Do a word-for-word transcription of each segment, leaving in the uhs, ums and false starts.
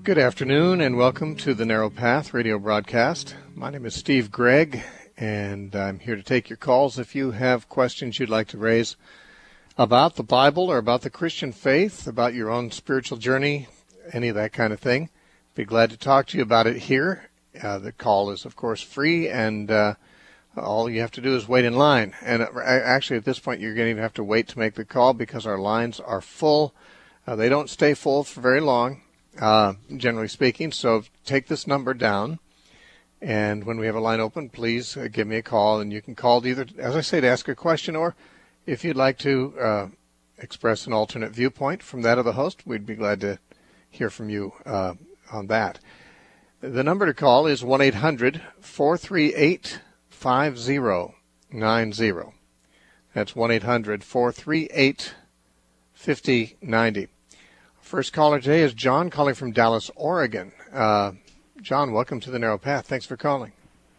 Good afternoon and welcome to the Narrow Path radio broadcast. My name is Steve Gregg and I'm here to take your calls if you have questions you'd like to raise about the Bible or about the Christian faith, about your own spiritual journey, any of that kind of thing. Be glad to talk to you about it here. Uh, the call is, of course, free and uh, all you have to do is wait in line. And actually at this point you're going to even have to wait to make the call because our lines are full. Uh, they don't stay full for very long. Uh, generally speaking, so take this number down, and when we have a line open, please uh, give me a call, and you can call to either, as I say, to ask a question, or if you'd like to uh, express an alternate viewpoint from that of the host, we'd be glad to hear from you uh, on that. The number to call is one eight hundred four three eight five zero nine zero. That's one eight hundred four three eight five zero nine zero. First caller today is John calling from Dallas, Oregon. Uh, John, welcome to the Narrow Path. Thanks for calling.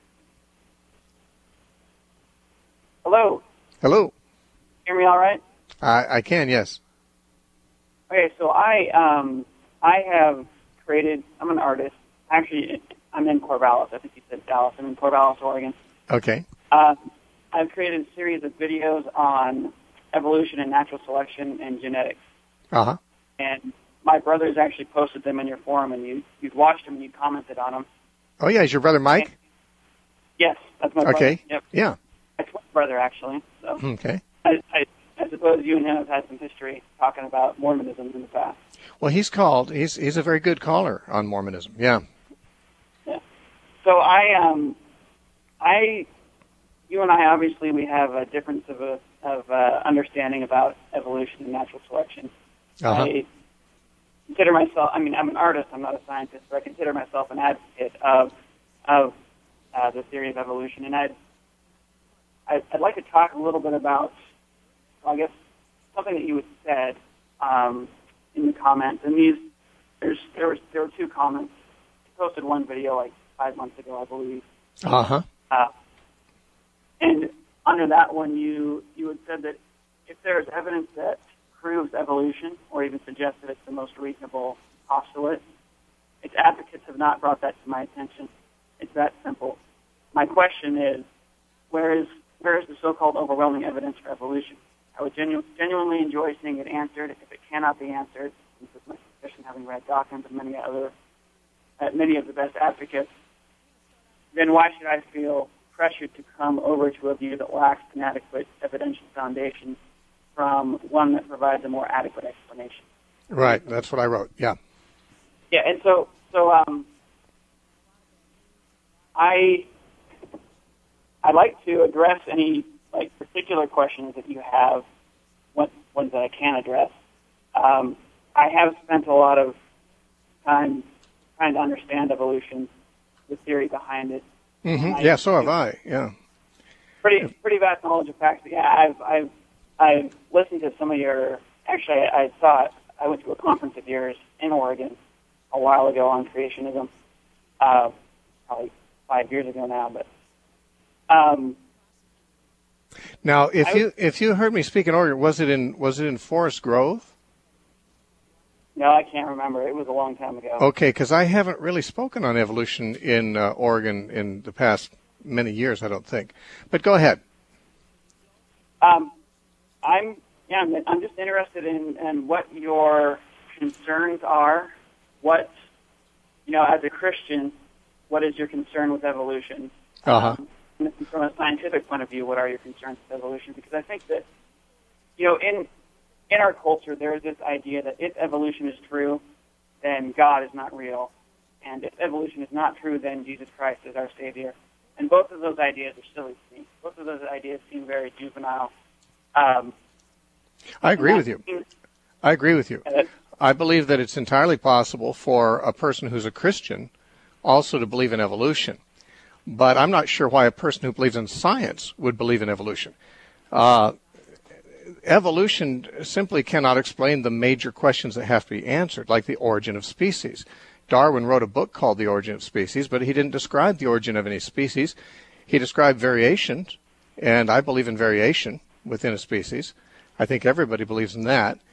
Hello. Hello. Hear me all right? I, I can, yes. Okay, so I um I have created. I'm an artist. Actually, I'm in Corvallis. I think you said Dallas. I'm in Corvallis, Oregon. Okay. Uh, I've created a series of videos on evolution and natural selection and genetics. Uh huh. And my brothers actually posted them in your forum, and you you'd watched them and you commented on them. Oh yeah, is your brother Mike? And, yes, that's my brother. Okay. Yep. Yeah. That's my brother actually. So okay. I, I I suppose you and him have had some history talking about Mormonism in the past. Well, he's called. He's he's a very good caller on Mormonism. Yeah. Yeah. So I um I you and I obviously we have a difference of a of uh, understanding about evolution and natural selection. Uh-huh. I consider myself, I mean, I'm an artist, I'm not a scientist, but I consider myself an advocate of of uh, the theory of evolution. And I'd, I'd, I'd like to talk a little bit about, well, I guess, something that you had said um, in the comments. And these, there's, there, was, there were two comments. I posted one video like five months ago, I believe. Uh-huh. Uh, and under that one, you, you had said that if there's evidence that proves evolution, or even suggests that it's the most reasonable postulate, its advocates have not brought that to my attention. It's that simple. My question is, where is where is the so-called overwhelming evidence for evolution? I would genu- genuinely enjoy seeing it answered. If it cannot be answered, this is my suspicion, having read Dawkins and many other, uh, many of the best advocates, then why should I feel pressured to come over to a view that lacks an adequate evidential foundation from one that provides a more adequate explanation? Right, that's what I wrote, yeah. Yeah, and so, so um, I, I'd like to address any like particular questions that you have, what, ones that I can address. Um, I have spent a lot of time trying to understand evolution, the theory behind it. Mm-hmm. Yeah, so have I, yeah. Pretty, pretty vast knowledge of facts. Yeah, I've, I've, I've listened to some of your, actually I, I saw it, I went to a conference of yours in Oregon a while ago on creationism, uh, probably five years ago now, but, um. Now, if I, you, if you heard me speak in Oregon, was it in, was it in Forest Grove? No, I can't remember. It was a long time ago. Okay, because I haven't really spoken on evolution in uh, Oregon in the past many years, I don't think. But go ahead. Um. I'm yeah. I'm, I'm just interested in, in what your concerns are. What you know, as a Christian, what is your concern with evolution? Uh-huh. Um, from a scientific point of view, what are your concerns with evolution? Because I think that you know, in in our culture, there is this idea that if evolution is true, then God is not real, and if evolution is not true, then Jesus Christ is our Savior. And both of those ideas are silly to me. Both of those ideas seem very juvenile. Um, I agree with you. I agree with you. I believe that it's entirely possible for a person who's a Christian also to believe in evolution. But I'm not sure why a person who believes in science would believe in evolution. Uh, evolution simply cannot explain the major questions that have to be answered, like the origin of species. Darwin wrote a book called The Origin of Species, but he didn't describe the origin of any species. He described variations, and I believe in variation within a species. I think everybody believes in that.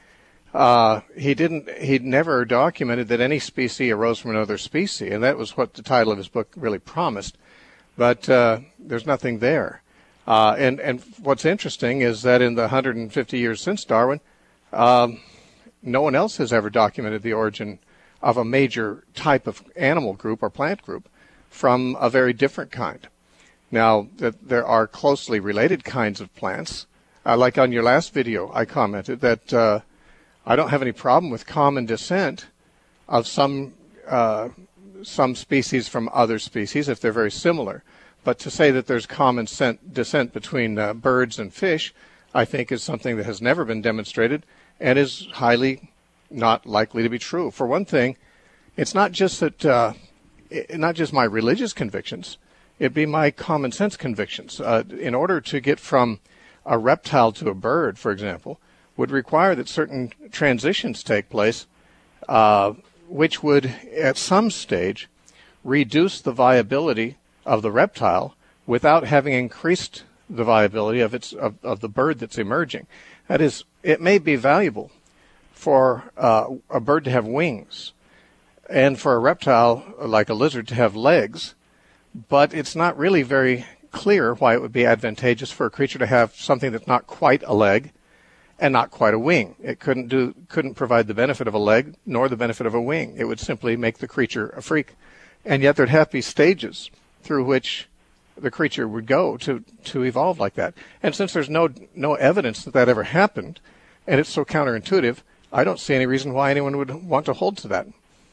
uh, he didn't. He'd never documented that any species arose from another species, and that was what the title of his book really promised. But uh, there's nothing there. Uh, and and what's interesting is that in the one hundred fifty years since Darwin, um, no one else has ever documented the origin of a major type of animal group or plant group from a very different kind. Now, that there are closely related kinds of plants. Uh, like on your last video, I commented that uh, I don't have any problem with common descent of some uh, some species from other species if they're very similar. But to say that there's common descent between uh, birds and fish, I think is something that has never been demonstrated and is highly not likely to be true. For one thing, it's not just that, uh, it, not just my religious convictions, it'd be my common sense convictions. Uh, in order to get from a reptile to a bird, for example, would require that certain transitions take place, uh, which would, at some stage, reduce the viability of the reptile without having increased the viability of its of, of the bird that's emerging. That is, it may be valuable for uh, a bird to have wings and for a reptile like a lizard to have legs, but it's not really very clear why it would be advantageous for a creature to have something that's not quite a leg and not quite a wing. It couldn't do couldn't provide the benefit of a leg nor the benefit of a wing. It would simply make the creature a freak. And yet there'd have to be stages through which the creature would go to, to evolve like that. And since there's no no evidence that that ever happened, and it's so counterintuitive, I don't see any reason why anyone would want to hold to that.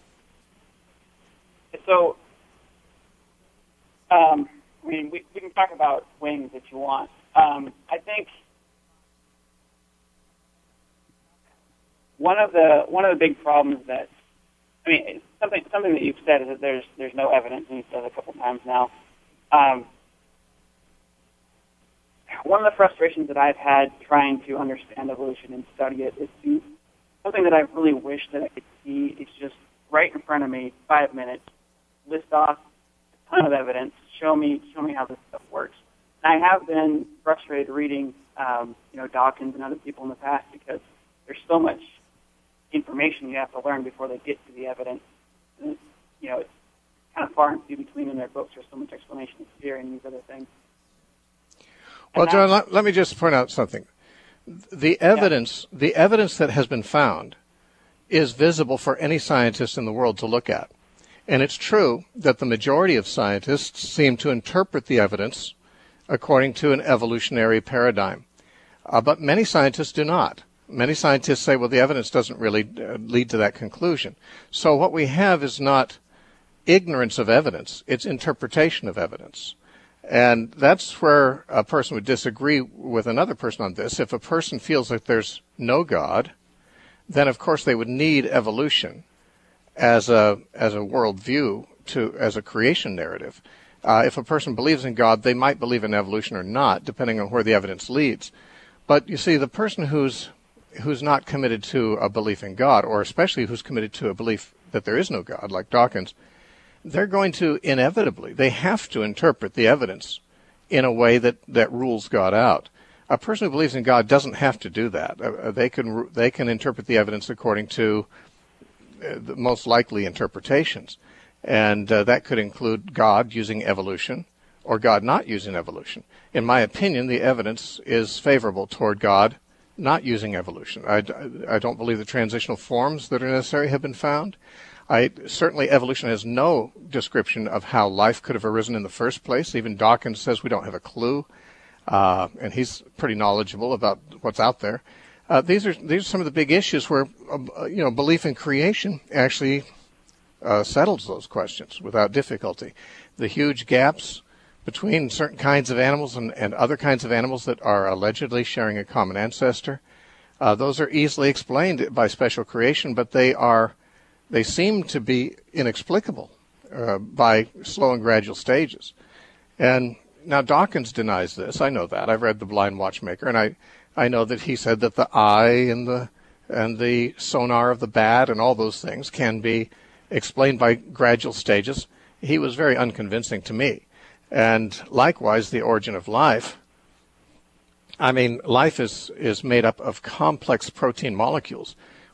So, um, I mean, we, we can talk about wings if you want. Um, I think one of the one of the big problems that I mean, something something that you've said is that there's there's no evidence, and you've said it a couple times now. Um, one of the frustrations that I've had trying to understand evolution and study it is to, something that I really wish that I could see is just right in front of me, five minutes, list off a ton of evidence, show me show me how this stuff works. And I have been frustrated reading, um, you know, Dawkins and other people in the past because there's so much information you have to learn before they get to the evidence. And, you know, it's kind of far and few between in their books. There's so much explanation of fear and these other things. Well, and John, let, let me just point out something. The evidence, yeah. the evidence that has been found is visible for any scientist in the world to look at. And it's true that the majority of scientists seem to interpret the evidence according to an evolutionary paradigm. Uh, but many scientists do not. Many scientists say, well, the evidence doesn't really uh, lead to that conclusion. So what we have is not ignorance of evidence, it's interpretation of evidence. And that's where a person would disagree with another person on this. If a person feels that there's no God, then of course they would need evolution as a as a worldview, to as a creation narrative. Uh, if a person believes in God, they might believe in evolution or not, depending on where the evidence leads. But you see, the person who's who's not committed to a belief in God, or especially who's committed to a belief that there is no God, like Dawkins, they're going to inevitably, they have to interpret the evidence in a way that, that rules God out. A person who believes in God doesn't have to do that. Uh, they can they can interpret the evidence according to uh, the most likely interpretations. And uh, that could include God using evolution or God not using evolution. In my opinion, the evidence is favorable toward God not using evolution. I, I don't believe the transitional forms that are necessary have been found. I, certainly evolution has no description of how life could have arisen in the first place. Even Dawkins says we don't have a clue, uh, and he's pretty knowledgeable about what's out there. Uh, these are these are some of the big issues where uh, you know belief in creation actually uh, settles those questions without difficulty. The huge gaps between certain kinds of animals and, and other kinds of animals that are allegedly sharing a common ancestor, uh, those are easily explained by special creation, but they are they seem to be inexplicable uh, by slow and gradual stages. And now Dawkins denies this. I know that. I've read The Blind Watchmaker, and I, I know that he said that the eye and the and the sonar of the bat and all those things can be explained by gradual stages. He was very unconvincing to me. And likewise, the origin of life. I mean, life is, is made up of complex protein molecules,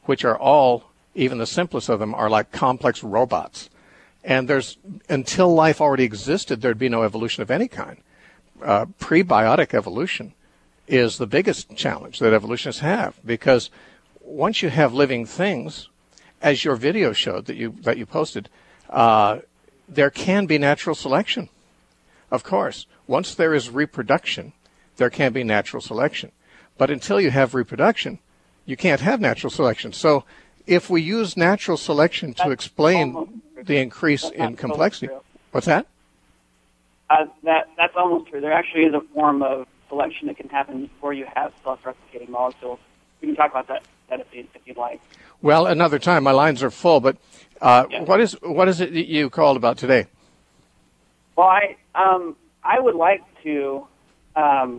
which are all, even the simplest of them, are like complex robots. And there's, until life already existed, there'd be no evolution of any kind. Uh, prebiotic evolution is the biggest challenge that evolutionists have, because once you have living things, as your video showed that you that you posted, uh, there can be natural selection. Of course, once there is reproduction, there can be natural selection. But until you have reproduction, you can't have natural selection. So if we use natural selection to explain the increase in complexity, what's that? Uh, that that's almost true. There actually is a form of selection that can happen before you have self-replicating molecules. We can talk about that, that if, you, if you'd like. Well, another time. My lines are full, but uh, yeah. what is what is it that you called about today? Well, I um, I would like to um,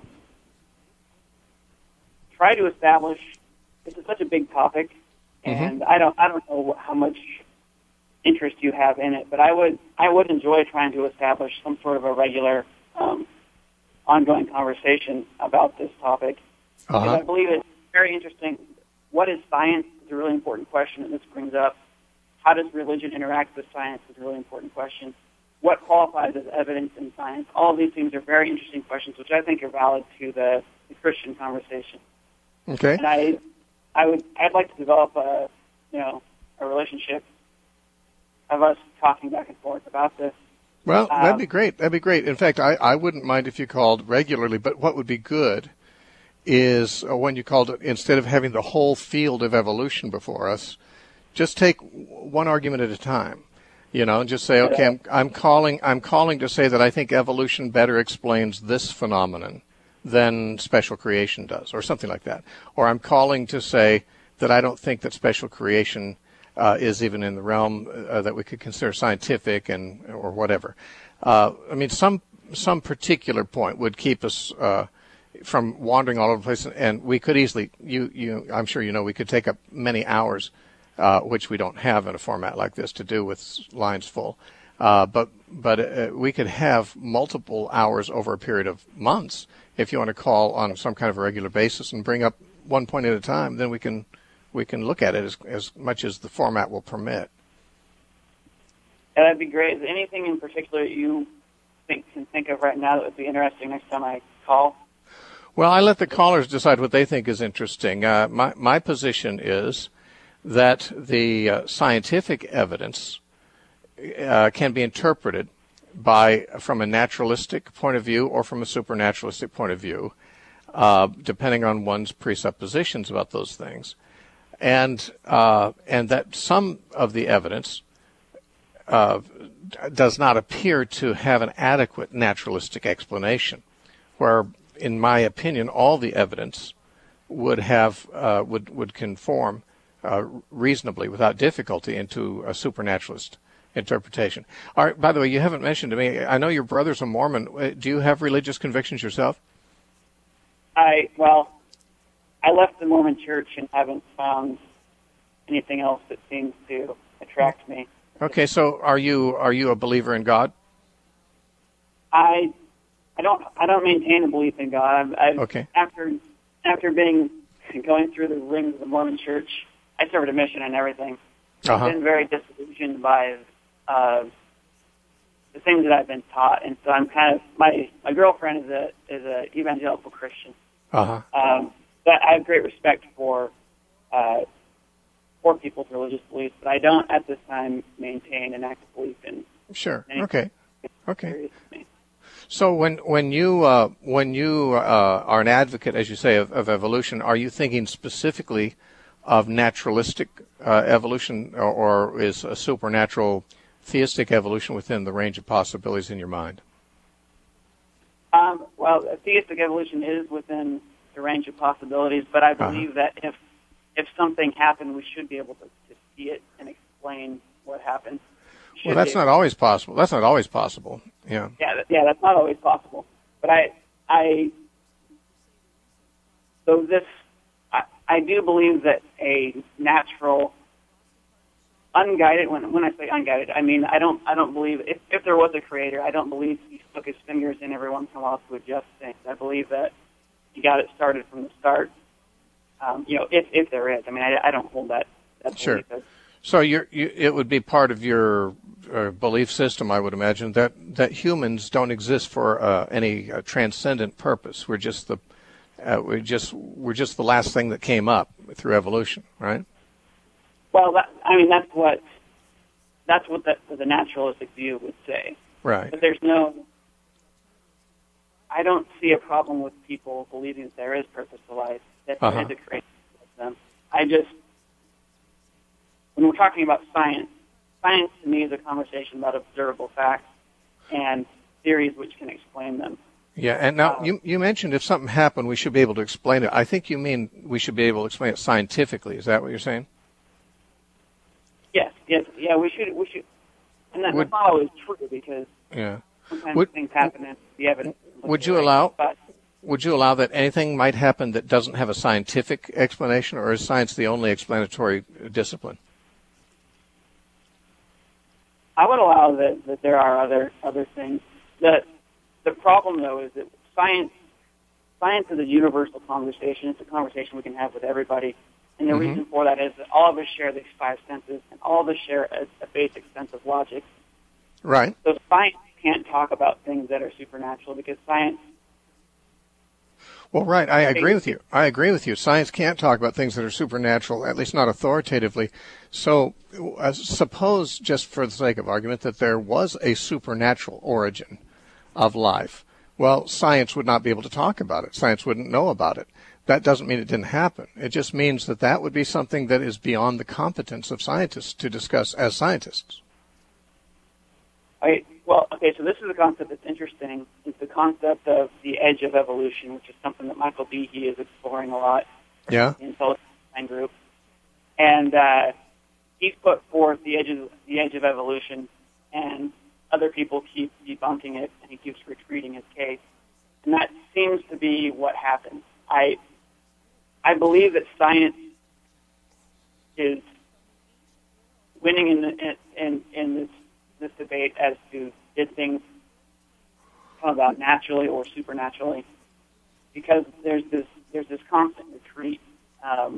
try to establish. This is such a big topic, and mm-hmm. I don't I don't know how much interest you have in it, but I would I would enjoy trying to establish some sort of a regular, um, ongoing conversation about this topic. Uh-huh. Because I believe it's very interesting. What is science is a really important question that this brings up. How does religion interact with science is a really important question. What qualifies as evidence in science? All of these things are very interesting questions, which I think are valid to the, the Christian conversation. Okay. And I, I would, I'd like to develop a, you know, a relationship of us talking back and forth about this. Well, um, that'd be great. That'd be great. In fact, I, I wouldn't mind if you called regularly, but what would be good is uh, when you called it, instead of having the whole field of evolution before us, just take one argument at a time. You know, and just say, okay, I'm, I'm calling, I'm calling to say that I think evolution better explains this phenomenon than special creation does, or something like that. Or I'm calling to say that I don't think that special creation uh, is even in the realm uh, that we could consider scientific and or whatever. Uh, I mean, some some particular point would keep us uh, from wandering all over the place, and we could easily, you, you, I'm sure you know, we could take up many hours. Uh, which we don't have in a format like this to do with lines full. Uh, but but uh, we could have multiple hours over a period of months if you want to call on some kind of a regular basis and bring up one point at a time. Then we can we can look at it as as much as the format will permit. Yeah, that'd be great. Is there anything in particular you think can think of right now that would be interesting next time I call? Well, I let the callers decide what they think is interesting. Uh, my my position is that the uh, scientific evidence uh, can be interpreted by from a naturalistic point of view or from a supernaturalistic point of view, uh, depending on one's presuppositions about those things, and uh, and that some of the evidence uh, does not appear to have an adequate naturalistic explanation, where, in my opinion, all the evidence would have uh, would would conform Uh, reasonably, without difficulty, into a supernaturalist interpretation. All right, by the way, you haven't mentioned to me, I know your brother's a Mormon. Do you have religious convictions yourself? I, well, I left the Mormon church and haven't found anything else that seems to attract me. Okay, so are you are you a believer in God? I I don't I don't maintain a belief in God. I've, I've, okay. After after being going through the rings of the Mormon church, I served a mission and everything. Uh-huh. I've been very disillusioned by uh, the things that I've been taught, and so I'm kind of my my girlfriend is a is a evangelical Christian. Uh-huh. Um, but I have great respect for uh, for people's religious beliefs, but I don't at this time maintain an active belief in. Sure. Okay. Okay. Me. So when when you uh, when you uh, are an advocate, as you say, of, of evolution, are you thinking specifically of naturalistic uh, evolution, or, or is a supernatural theistic evolution within the range of possibilities in your mind? Um, well, theistic evolution is within the range of possibilities, but I believe uh-huh. that if if something happened, we should be able to, to see it and explain what happened. Should well, that's not always possible. That's not always possible. Yeah. Yeah, that, yeah, that's not always possible. But I, I, so this. I do believe that a natural, unguided. When when I say unguided, I mean I don't I don't believe if if there was a creator, I don't believe he stuck his fingers in every once in a while to adjust things. I believe that he got it started from the start. Um, you know, if if there is, I mean, I, I don't hold that that Sure. belief. So you're, you, it would be part of your uh, belief system, I would imagine, that, that humans don't exist for uh, any uh, transcendent purpose. We're just the uh, we just we're just the last thing that came up through evolution, right? Well, that, I mean, that's what that's what the, the naturalistic view would say. Right. But there's no. I don't see a problem with people believing that there is purpose to life, that there Uh-huh. is a creator of them. I just, when we're talking about science, science to me is a conversation about observable facts and theories which can explain them. Yeah, and now Um, you you mentioned if something happened, we should be able to explain it. I think you mean we should be able to explain it scientifically. Is that what you're saying? Yes, yes, yeah, we should, we should, and that, Would- that's not always true because Yeah. sometimes Would- things happen and the evidence. doesn't Would look you right. allow But Would you allow that anything might happen that doesn't have a scientific explanation, or is science the only explanatory discipline? I would allow that, that there are other other things. The the problem though is that science science is a universal conversation. It's a conversation we can have with everybody. And the Mhm. reason for that is that all of us share these five senses, and all of us share a, a basic sense of logic. Right. So science can't talk about things that are supernatural because science. Well, right. I agree with you. I agree with you. Science can't talk about things that are supernatural, at least not authoritatively. So uh, suppose, just for the sake of argument, that there was a supernatural origin of life. Well, science would not be able to talk about it. Science wouldn't know about it. That doesn't mean it didn't happen. It just means that that would be something that is beyond the competence of scientists to discuss as scientists. I, well, okay, so this is a concept that's interesting. It's the concept of the edge of evolution, which is something that Michael Behe is exploring a lot Yeah? in Silicon Design Group. And uh, he's put forth the edge of, the edge of evolution, and other people keep debunking it, and he keeps retreating his case. And that seems to be what happens. I I believe that science is winning in the, in in this this debate as to did things come about naturally or supernaturally, because there's this there's this constant retreat. Um,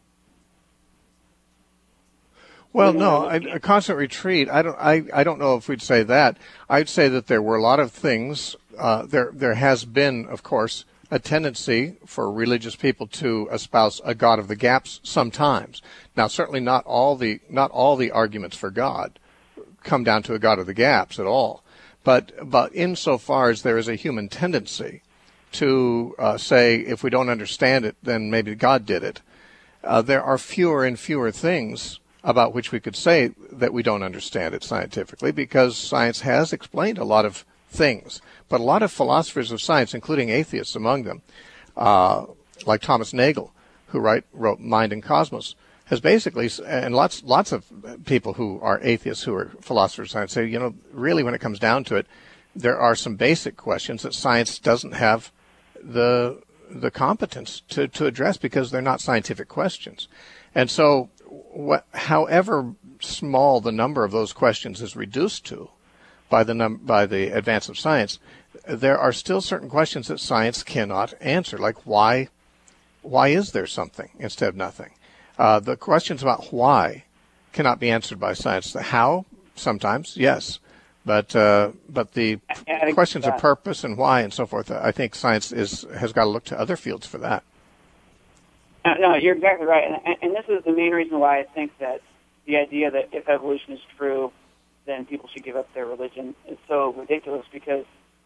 Well, no, a, a constant retreat. I don't. I, I don't know if we'd say that. I'd say that there were a lot of things. Uh, there there has been, of course, a tendency for religious people to espouse a God of the gaps sometimes. Now, certainly not all the not all the arguments for God come down to a God of the gaps at all. But but insofar as there is a human tendency to uh, say, if we don't understand it, then maybe God did it. Uh, there are fewer and fewer things about which we could say that we don't understand it scientifically, because science has explained a lot of things. But a lot of philosophers of science, including atheists among them, uh, like Thomas Nagel, who write, wrote Mind and Cosmos, has basically, and lots lots of people who are atheists who are philosophers of science say, you know, really when it comes down to it, there are some basic questions that science doesn't have the the competence to, to address because they're not scientific questions. And so what, however small the number of those questions is reduced to by the num- by the advance of science, there are still certain questions that science cannot answer, like why why is there something instead of nothing? Uh, the questions about why cannot be answered by science. The how, sometimes, yes. But uh, but the Adding questions to of that. purpose and why and so forth, I think science is has got to look to other fields for that. No, no, you're exactly right, and, and this is the main reason why I think that the idea that if evolution is true, then people should give up their religion is so ridiculous, because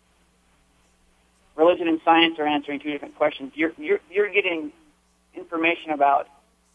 religion and science are answering two different questions. You're you're you're getting information about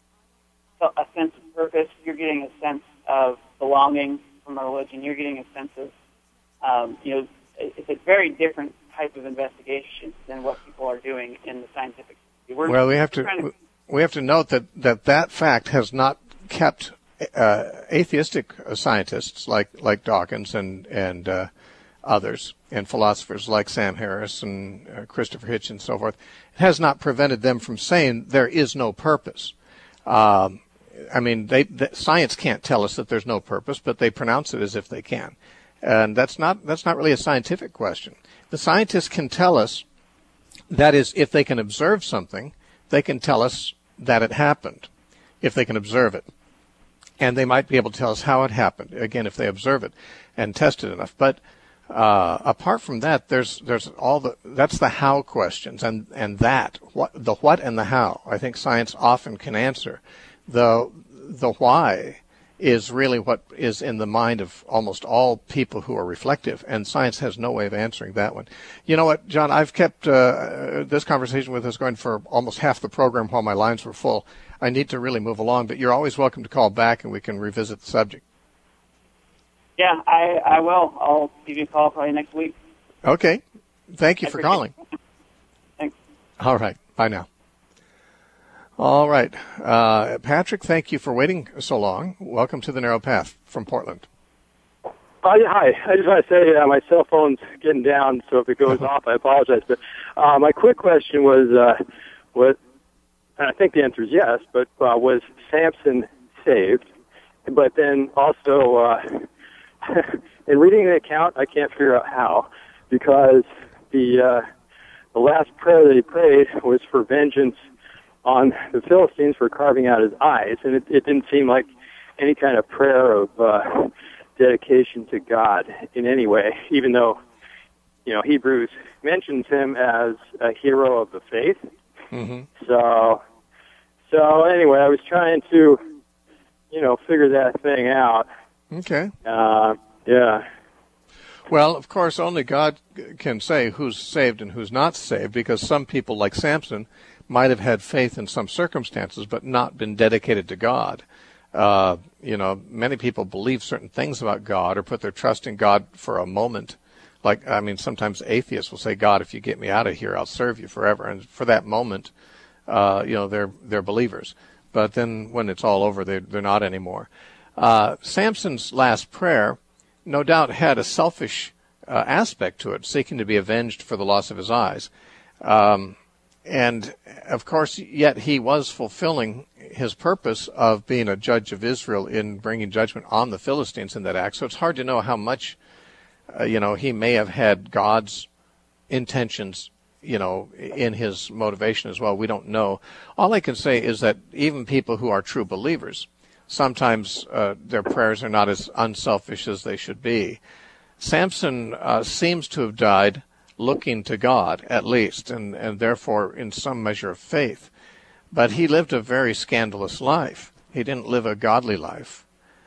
a sense of purpose. You're getting a sense of belonging from a religion. You're getting a sense of, um, you know, it's a very different type of investigation than what people are doing in the scientific. We're Well, we have to, trying to we have to note that that, that fact has not kept uh, atheistic scientists like like Dawkins and and uh, others, and philosophers like Sam Harris and uh, Christopher Hitch and so forth. It has not prevented them from saying there is no purpose. Um, I mean, they, the, science can't tell us that there's no purpose, but they pronounce it as if they can, and that's not that's not really a scientific question. The scientists can tell us, that is, if they can observe something, they can tell us that it happened, if they can observe it. and they might be able to tell us how it happened, again, if they observe it and test it enough. But uh, apart from that, there's there's all the that's the how questions, and and that what the what and the how I think science often can answer. The the why is really what is in the mind of almost all people who are reflective, and science has no way of answering that one. You know what, John, I've kept uh, this conversation with us going for almost half the program while my lines were full. I need to really move along, but you're always welcome to call back and we can revisit the subject. Yeah, I, I will. I'll give you a call probably next week. Okay. Thank you I for calling. It. Thanks. All right. Bye now. All right. Uh, Patrick, thank you for waiting so long. Welcome to the Narrow Path from Portland. Uh, yeah, hi. I just want to say uh, my cell phone's getting down, so if it goes off, I apologize. But uh, my quick question was, uh, what, and I think the answer is yes, but uh, was Samson saved? But then also, uh, in reading the account, I can't figure out how, because the uh, the last prayer that he prayed was for vengeance on the Philistines for carving out his eyes, and it, it didn't seem like any kind of prayer of uh, dedication to God in any way, even though, you know, Hebrews mentions him as a hero of the faith. Mm-hmm. So, so anyway, I was trying to, you know, figure that thing out. Okay. Uh, yeah. Well, of course, only God can say who's saved and who's not saved, because some people, like Samson, might have had faith in some circumstances but not been dedicated to God. Uh, you know, many people believe certain things about God or put their trust in God for a moment. Like, I mean, sometimes atheists will say, God, if you get me out of here, I'll serve you forever. And for that moment, uh, you know, they're they're believers. But then when it's all over, they're, they're not anymore. Uh, Samson's last prayer, no doubt, had a selfish uh, aspect to it, seeking to be avenged for the loss of his eyes. Um, and, of course, yet he was fulfilling his purpose of being a judge of Israel in bringing judgment on the Philistines in that act. So it's hard to know how much, uh, you know, he may have had God's intentions, you know, in his motivation as well. We don't know. All I can say is that even people who are true believers, sometimes uh, their prayers are not as unselfish as they should be. Samson uh, seems to have died looking to God, at least, and, and therefore in some measure of faith. But he lived a very scandalous life. He didn't live a godly life.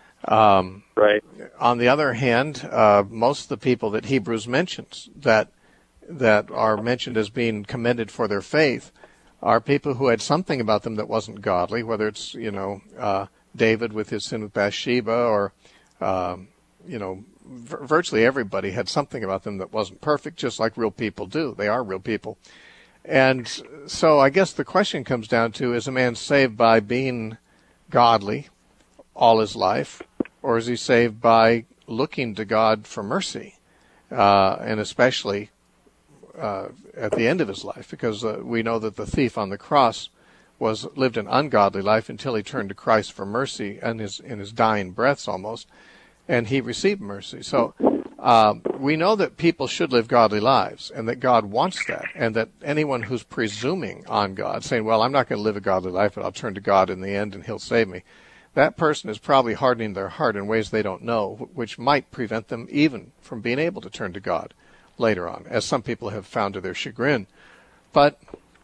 Um, right. On the other hand, uh, most of the people that Hebrews mentions that that are mentioned as being commended for their faith are people who had something about them that wasn't godly, whether it's, you know, uh, David with his sin with Bathsheba, or, um, you know, v- virtually everybody had something about them that wasn't perfect, just like real people do. They are real people. And so I guess the question comes down to, is a man saved by being godly all his life, or is he saved by looking to God for mercy, uh, and especially uh, at the end of his life? Because uh, we know that the thief on the cross was lived an ungodly life until he turned to Christ for mercy in his in his dying breaths almost, and he received mercy. So uh, we know that people should live godly lives, and that God wants that, and that anyone who's presuming on God, saying, well, I'm not going to live a godly life, but I'll turn to God in the end and he'll save me, that person is probably hardening their heart in ways they don't know, which might prevent them even from being able to turn to God later on, as some people have found to their chagrin. But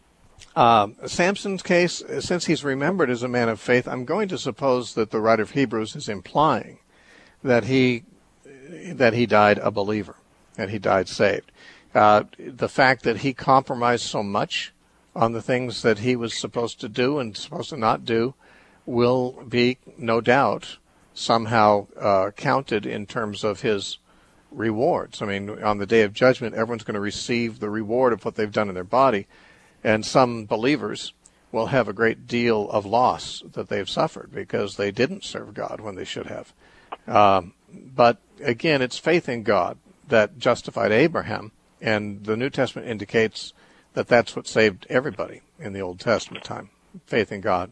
Um, Samson's case, since he's remembered as a man of faith, I'm going to suppose that the writer of Hebrews is implying that he that he died a believer, and he died saved. Uh, the fact that he compromised so much on the things that he was supposed to do and supposed to not do will be, no doubt, somehow uh, counted in terms of his rewards. I mean, on the day of judgment, everyone's going to receive the reward of what they've done in their body. And some believers will have a great deal of loss that they've suffered because they didn't serve God when they should have. Um, but again, it's faith in God that justified Abraham, and the New Testament indicates that that's what saved everybody in the Old Testament time, faith in God.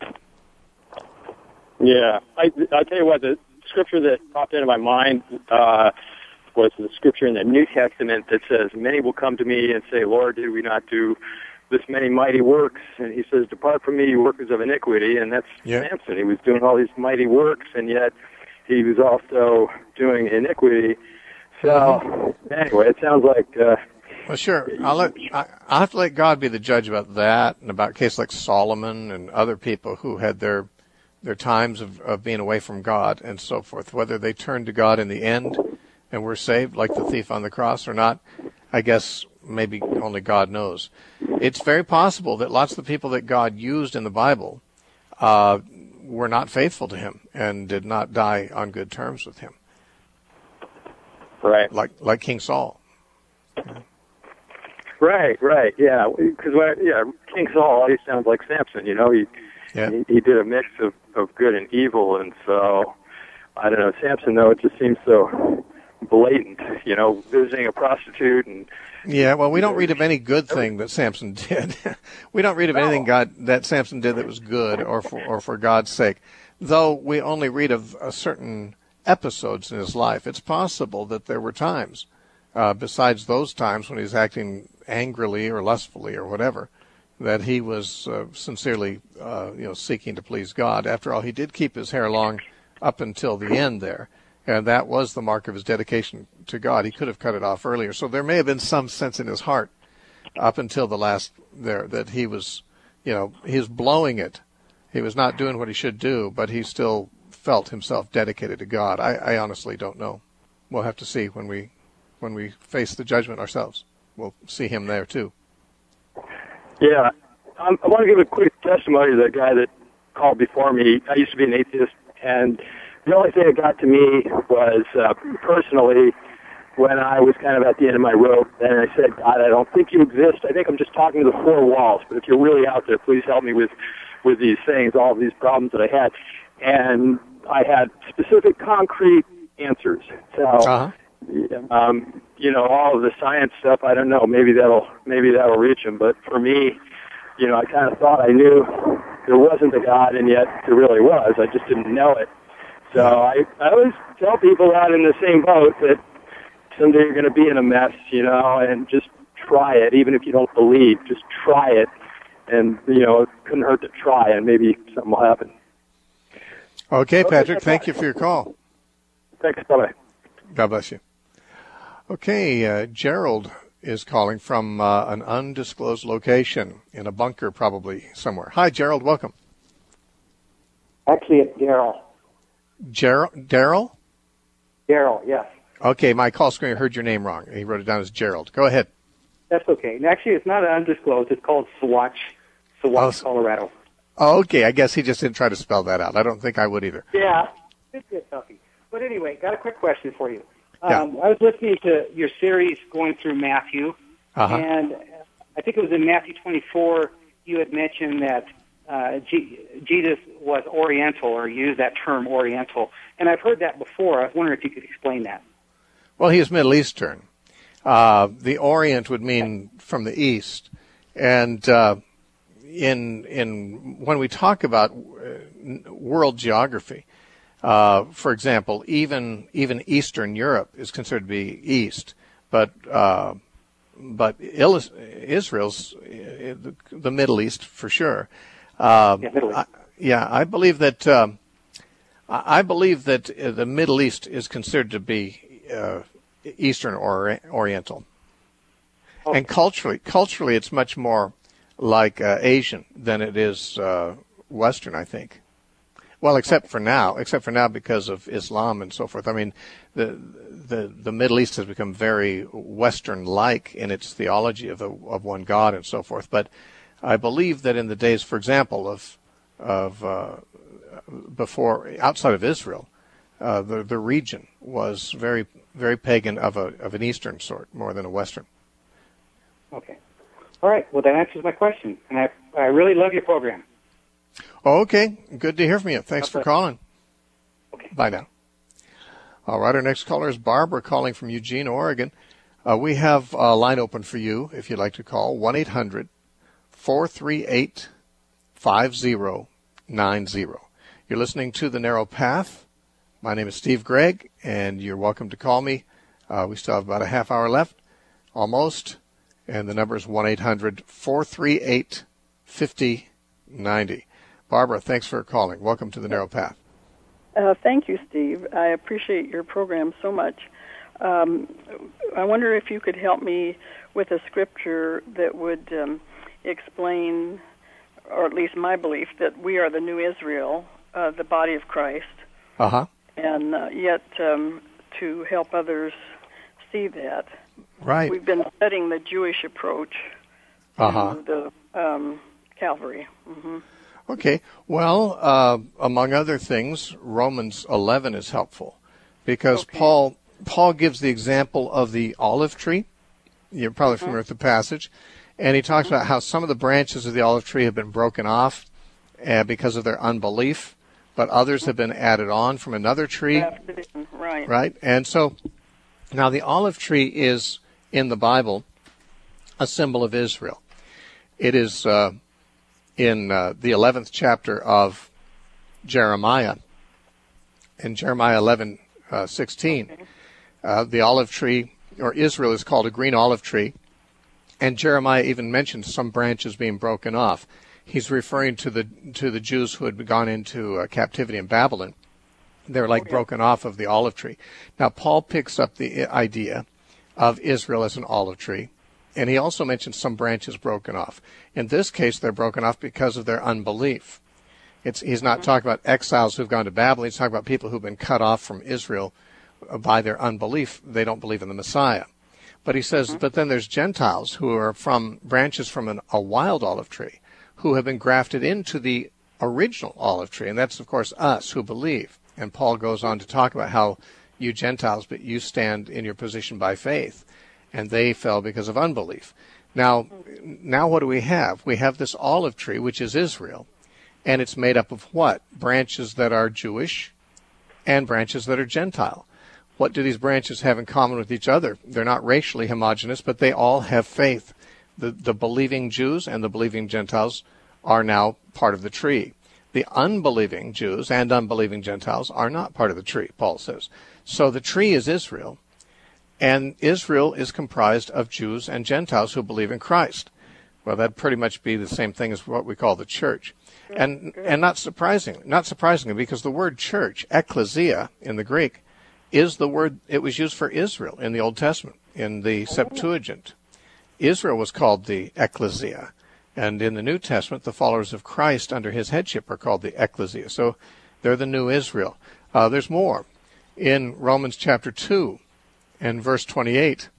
Yeah, I, I'll tell you what, the scripture that popped into my mind uh, was the scripture in the New Testament that says, many will come to me and say, Lord, did we not do this many mighty works, and he says, "Depart from me, you workers of iniquity," and that's yeah. Samson. He was doing all these mighty works, and yet he was also doing iniquity. So mm-hmm. anyway, it sounds like. Uh, well, sure. I'll let I, I'll have to let God be the judge about that, and about cases like Solomon and other people who had their their times of, of being away from God and so forth. Whether they turned to God in the end and were saved, like the thief on the cross, or not, I guess maybe only God knows. It's very possible that lots of the people that God used in the Bible uh, were not faithful to Him and did not die on good terms with Him. Right. Like like King Saul. Right, right, yeah. Because yeah, King Saul always sounds like Samson. You know, he yeah. he, he did a mix of, of good and evil, and so I don't know. Samson, though, it just seems so blatant. You know, visiting a prostitute and. Yeah, well, we don't read of any good thing that Samson did. We don't read of anything God that Samson did that was good or for or for God's sake. Though we only read of a certain episodes in his life. It's possible that there were times, uh, besides those times when he was acting angrily or lustfully or whatever, that he was uh, sincerely, uh, you know, seeking to please God. After all, he did keep his hair long up until the end there, and that was the mark of his dedication to God. He could have cut it off earlier. So there may have been some sense in his heart up until the last there that he was, you know, he was blowing it. He was not doing what he should do, but he still felt himself dedicated to God. I, I honestly don't know. We'll have to see when we when we face the judgment ourselves. We'll see him there too. Yeah. Um, I want to give a quick testimony to the guy that called before me. I used to be an atheist, and the only thing that got to me was uh, personally when I was kind of at the end of my rope, and I said, God, I don't think you exist. I think I'm just talking to the four walls, but if you're really out there, please help me with, with these things, all of these problems that I had. And I had specific, concrete answers. So, uh-huh. um, you know, all of the science stuff, I don't know, maybe that'll, maybe that'll reach him. But for me, you know, I kind of thought I knew there wasn't a God, and yet there really was. I just didn't know it. So I, I always tell people out in the same boat that someday you're going to be in a mess, you know, and just try it, even if you don't believe. Just try it, and, you know, it couldn't hurt to try, and maybe something will happen. Okay, Patrick, thank you for your call. Thanks, bye-bye. God bless you. Okay, uh, Gerald is calling from uh, an undisclosed location in a bunker probably somewhere. Hi, Gerald, welcome. Actually, it's Daryl. Gerald? Daryl? Daryl, yes. Okay, my call screener heard your name wrong. He wrote it down as Gerald. Go ahead. That's okay. And actually, it's not undisclosed. It's called Saguache, Saguache, oh, Colorado. Oh, okay. I guess he just didn't try to spell that out. I don't think I would either. Yeah, it's a bit toughy. But anyway, got a quick question for you. Yeah. Um, I was listening to your series going through Matthew, uh-huh. and I think it was in Matthew twenty-four you had mentioned that uh, G- Jesus was Oriental, or used that term Oriental. And I've heard that before. I was wondering if you could explain that. Well, he is Middle Eastern. Uh, the Orient would mean from the East. And uh, in in when we talk about world geography, uh, for example, even even Eastern Europe is considered to be East, but uh, but Israel's the Middle East for sure. Uh, yeah, Middle East. I, yeah, I believe that uh, I believe that the Middle East is considered to be uh, Eastern or Oriental, okay. And culturally, culturally, it's much more like uh, Asian than it is uh, Western, I think. Well, except for now, except for now because of Islam and so forth. I mean, the the the Middle East has become very Western-like in its theology of a, of one God and so forth. But I believe that in the days, for example, of of uh, before outside of Israel, uh, the the region was very very pagan of a of an Eastern sort more than a Western. Okay. All right. Well, that answers my question, and I I really love your program. Okay. Good to hear from you. Thanks for calling. Okay. Bye now. All right. Our next caller is Barbara calling from Eugene, Oregon. Uh, we have a line open for you if you'd like to call, one eight hundred four three eight five zero nine zero. You're listening to The Narrow Path. My name is Steve Gregg, and you're welcome to call me. Uh, we still have about a half hour left, almost. And the number is one eight hundred four three eight five oh nine oh. Barbara, thanks for calling. Welcome to the Narrow Path. Uh, thank you, Steve. I appreciate your program so much. Um, I wonder if you could help me with a scripture that would um, explain, or at least my belief, that we are the new Israel, uh, the body of Christ, uh-huh. and uh, yet um, to help others see that. Right. We've been studying the Jewish approach uh-huh. to the um, Calvary. Mm-hmm. Okay. Well, uh, among other things, Romans eleven is helpful because okay. Paul Paul gives the example of the olive tree. You're probably familiar mm-hmm. with the passage. And he talks mm-hmm. about how some of the branches of the olive tree have been broken off uh, because of their unbelief, but others have been added on from another tree. Right. Right. And so now the olive tree is, in the Bible, a symbol of Israel. It is uh, in uh, the eleventh chapter of Jeremiah. In Jeremiah eleven sixteen, okay. uh, the olive tree, or Israel, is called a green olive tree. And Jeremiah even mentions some branches being broken off. He's referring to the to the Jews who had gone into uh, captivity in Babylon. They're like oh, yeah. broken off of the olive tree. Now, Paul picks up the idea of Israel as an olive tree, and he also mentions some branches broken off. In this case, they're broken off because of their unbelief. It's, he's not mm-hmm. talking about exiles who've gone to Babylon. He's talking about people who've been cut off from Israel by their unbelief. They don't believe in the Messiah. But he says, mm-hmm. but then there's Gentiles who are from branches from an, a wild olive tree who have been grafted into the original olive tree. And that's, of course, us who believe. And Paul goes on to talk about how you Gentiles, but you stand in your position by faith. And they fell because of unbelief. Now, now what do we have? We have this olive tree, which is Israel. And it's made up of what? Branches that are Jewish and branches that are Gentile. What do these branches have in common with each other? They're not racially homogeneous, but they all have faith. The, the believing Jews and the believing Gentiles are now part of the tree. The unbelieving Jews and unbelieving Gentiles are not part of the tree, Paul says. So the tree is Israel, and Israel is comprised of Jews and Gentiles who believe in Christ. Well, that'd pretty much be the same thing as what we call the church. And and not surprisingly, not surprisingly, because the word church, ecclesia in the Greek, is the word it was used for Israel in the Old Testament, in the Septuagint. Israel was called the ecclesia, and in the New Testament, the followers of Christ under his headship are called the ecclesia. So they're the new Israel. Uh, there's more. In Romans chapter two and verse twenty-eight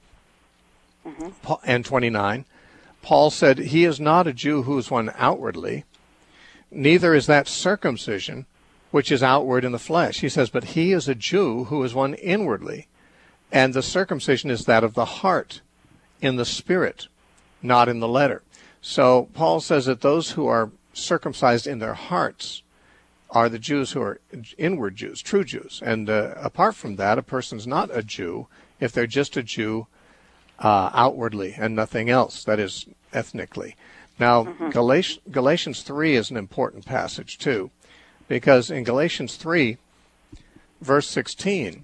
mm-hmm. and twenty-nine, Paul said, he is not a Jew who is one outwardly, neither is that circumcision which is outward in the flesh. He says, but he is a Jew who is one inwardly, and the circumcision is that of the heart, in the spirit, not in the letter. So Paul says that those who are circumcised in their hearts are the Jews who are inward Jews, true Jews. And uh, apart from that, a person's not a Jew if they're just a Jew uh, outwardly and nothing else, that is, ethnically. Now, mm-hmm. Galatians, Galatians three is an important passage, too. Because in Galatians three, verse sixteen,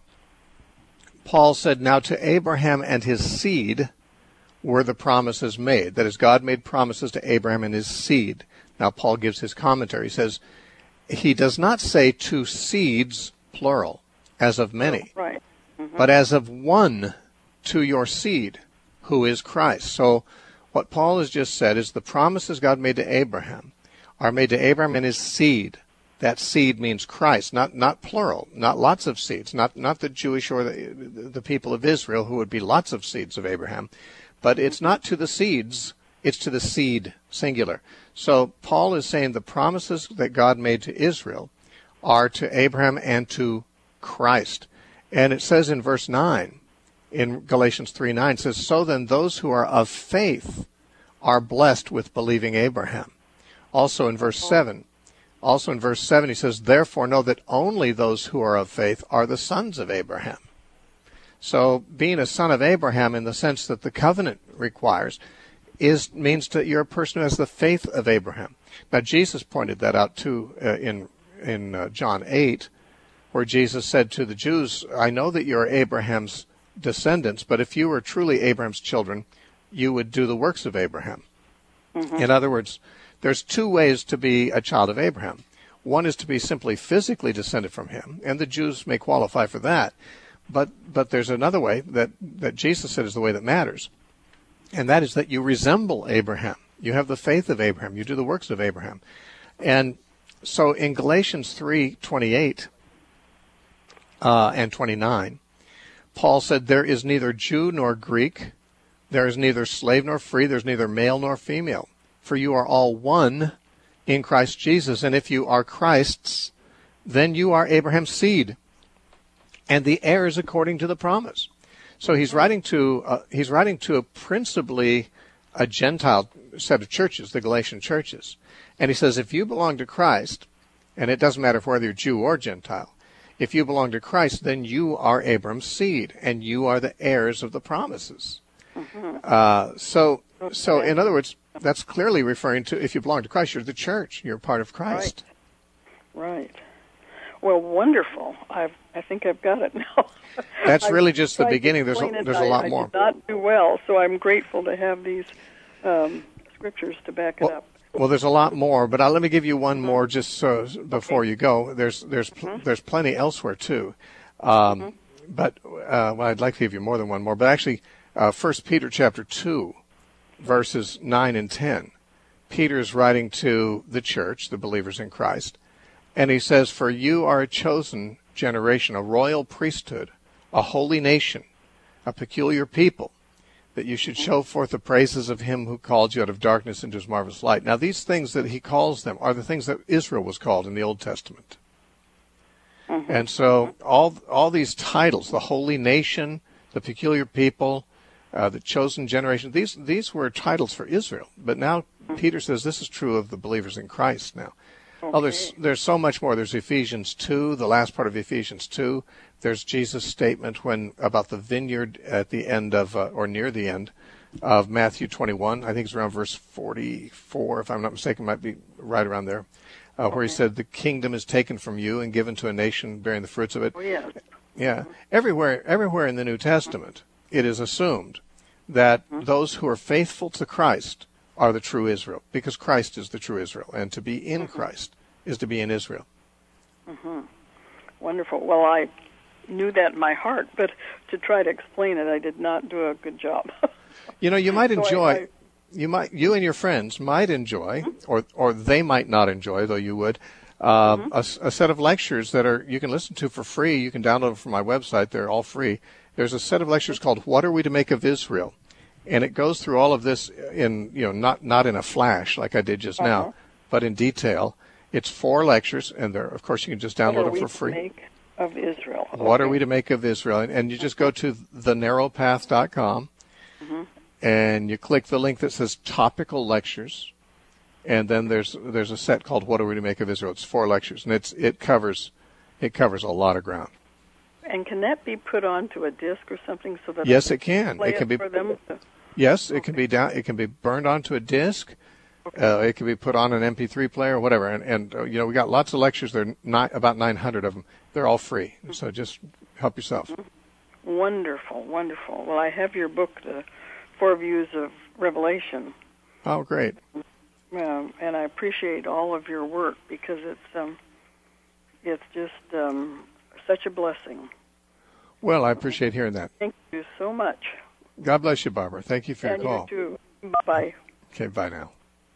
Paul said, now to Abraham and his seed were the promises made. That is, God made promises to Abraham and his seed. Now, Paul gives his commentary. He says, he does not say to seeds, plural, as of many, oh, right. mm-hmm. but as of one to your seed, who is Christ. So what Paul has just said is the promises God made to Abraham are made to Abraham and his seed. That seed means Christ, not not plural, not lots of seeds, not not the Jewish or the, the people of Israel who would be lots of seeds of Abraham, but it's not to the seeds, it's to the seed, singular. So Paul is saying the promises that God made to Israel are to Abraham and to Christ. And it says in verse nine, in Galatians three nine, it says, so then those who are of faith are blessed with believing Abraham. Also in verse seven, Also in verse seven, he says, therefore know that only those who are of faith are the sons of Abraham. So being a son of Abraham in the sense that the covenant requires is means that you're a person who has the faith of Abraham. Now, Jesus pointed that out, too, uh, in, in uh, John eight, where Jesus said to the Jews, I know that you're Abraham's descendants, but if you were truly Abraham's children, you would do the works of Abraham. Mm-hmm. In other words, there's two ways to be a child of Abraham. One is to be simply physically descended from him, and the Jews may qualify for that. But but there's another way that, that Jesus said is the way that matters, and that is that you resemble Abraham. You have the faith of Abraham. You do the works of Abraham. And so in Galatians three twenty-eight uh, and twenty-nine, Paul said, there is neither Jew nor Greek, there is neither slave nor free, there's neither male nor female, for you are all one in Christ Jesus. And if you are Christ's, then you are Abraham's seed and the heirs according to the promise. So he's writing to uh, he's writing to a principally a Gentile set of churches, the Galatian churches. And he says, if you belong to Christ, and it doesn't matter whether you're Jew or Gentile, if you belong to Christ, then you are Abram's seed, and you are the heirs of the promises. Mm-hmm. Uh, so, okay. so in other words, that's clearly referring to, if you belong to Christ, you're the church. You're part of Christ. Right. Right. Well, wonderful. I've, I think I've got it now. That's really just the beginning. There's a, there's a lot I, more. I did not do well, so I'm grateful to have these um, scriptures to back it well, up. Well, there's a lot more, but I'll, let me give you one more just so before okay. you go. There's there's mm-hmm. there's plenty elsewhere too, um, mm-hmm. but uh, well, I'd like to give you more than one more. But actually, uh, First Peter chapter two, verses nine and ten, Peter's writing to the church, the believers in Christ, and he says, "For you are a chosen generation, a royal priesthood, a holy nation, a peculiar people, that you should show forth the praises of him who called you out of darkness into his marvelous light." Now, these things that he calls them are the things that Israel was called in the Old Testament. Mm-hmm. And so all all these titles, the holy nation, the peculiar people, uh, the chosen generation, these these were titles for Israel. But now mm-hmm. Peter says this is true of the believers in Christ now. Okay. Oh, there's there's so much more. There's Ephesians two, the last part of Ephesians two. There's Jesus' statement when about the vineyard at the end of, uh, or near the end of Matthew twenty-one. I think it's around verse forty-four, if I'm not mistaken, might be right around there, uh, okay. where he said, "The kingdom is taken from you and given to a nation bearing the fruits of it." Oh, yeah. Yeah. Everywhere, everywhere in the New Testament, it is assumed that mm-hmm. those who are faithful to Christ are the true Israel, because Christ is the true Israel, and to be in mm-hmm. Christ is to be in Israel. Mm-hmm. Wonderful. Well, I knew that in my heart, but to try to explain it, I did not do a good job. You know, you might enjoy, so I, I, you might, you and your friends might enjoy, mm-hmm. or or they might not enjoy, though you would, um, mm-hmm. a, a set of lectures that are you can listen to for free. You can download them from my website; they're all free. There's a set of lectures called "What Are We to Make of Israel," and it goes through all of this in you know not not in a flash like I did just uh-huh. now, but in detail. It's four lectures, and they're of course you can just download them for free. Make of Israel. What okay. are we to make of Israel? And, and you just go to the narrow path dot com, mm-hmm. and you click the link that says Topical Lectures, and then there's there's a set called What Are We to Make of Israel? It's four lectures, and it's it covers it covers a lot of ground. And can that be put onto a disc or something so that yes, it can. Play it can it be for them to... yes, okay. it can be down. It can be burned onto a disc. Okay. Uh, it can be put on an M P three player or whatever. And, and uh, you know, we got lots of lectures. There are not, about nine hundred of them. They're all free. Mm-hmm. So just help yourself. Mm-hmm. Wonderful, wonderful. Well, I have your book, The Four Views of Revelation. Oh, great. Um, and I appreciate all of your work because it's um, it's just um, such a blessing. Well, I appreciate hearing that. Thank you so much. God bless you, Barbara. Thank you for and your call. And you too. Bye-bye. Okay, bye now.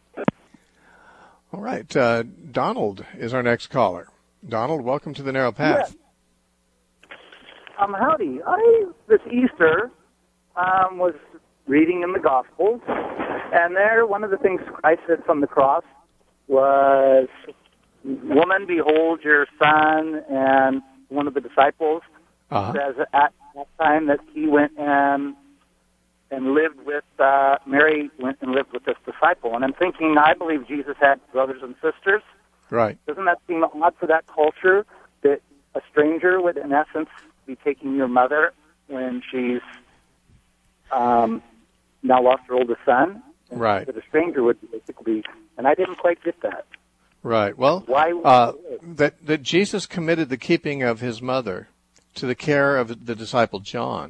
All right, uh, Donald is our next caller. Donald, welcome to the Narrow Path. Yes. Um, howdy. I, this Easter, um, was reading in the Gospels, and there one of the things Christ said from the cross was, "Woman, behold your son," and one of the disciples uh-huh. says at that time that he went and and lived with, uh, Mary went and lived with this disciple. And I'm thinking, I believe Jesus had brothers and sisters. Right. Doesn't that seem odd for that culture, that a stranger would, in essence, be taking your mother when she's um, now lost her oldest son? And right. That a stranger would basically, and I didn't quite get that. Right. Well, Why uh, that, that Jesus committed the keeping of his mother to the care of the disciple John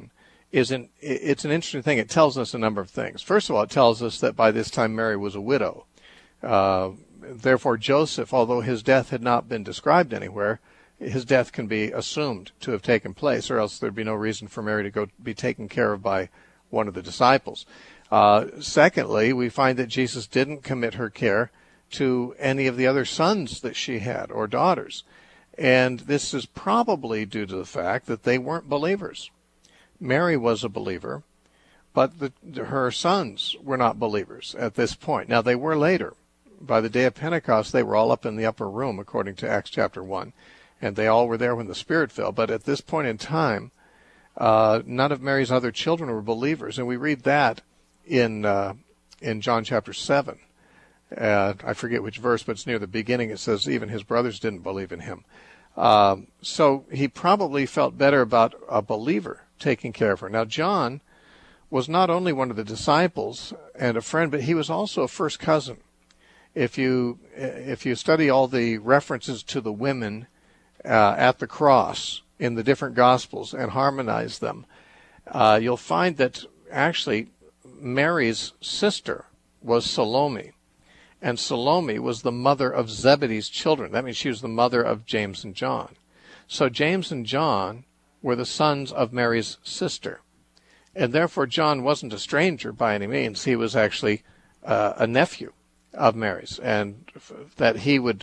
is an, it's an interesting thing. It tells us a number of things. First of all, it tells us that by this time Mary was a widow. Uh, therefore, Joseph, although his death had not been described anywhere, his death can be assumed to have taken place, or else there'd be no reason for Mary to go be taken care of by one of the disciples. Uh, secondly, we find that Jesus didn't commit her care to any of the other sons that she had or daughters. And this is probably due to the fact that they weren't believers. Mary was a believer, but the, her sons were not believers at this point. Now, they were later. By the day of Pentecost, they were all up in the upper room, according to Acts chapter one, and they all were there when the Spirit fell. But at this point in time, uh, none of Mary's other children were believers, and we read that in uh, in John chapter seven. Uh, I forget which verse, but it's near the beginning. It says even his brothers didn't believe in him. Um, so he probably felt better about a believer taking care of her. Now, John was not only one of the disciples and a friend, but he was also a first cousin. If you if you study all the references to the women uh, at the cross in the different Gospels and harmonize them, uh, you'll find that actually Mary's sister was Salome, and Salome was the mother of Zebedee's children. That means she was the mother of James and John. So James and John were the sons of Mary's sister. And therefore John wasn't a stranger by any means. He was actually uh, a nephew of Mary's. And f- that he would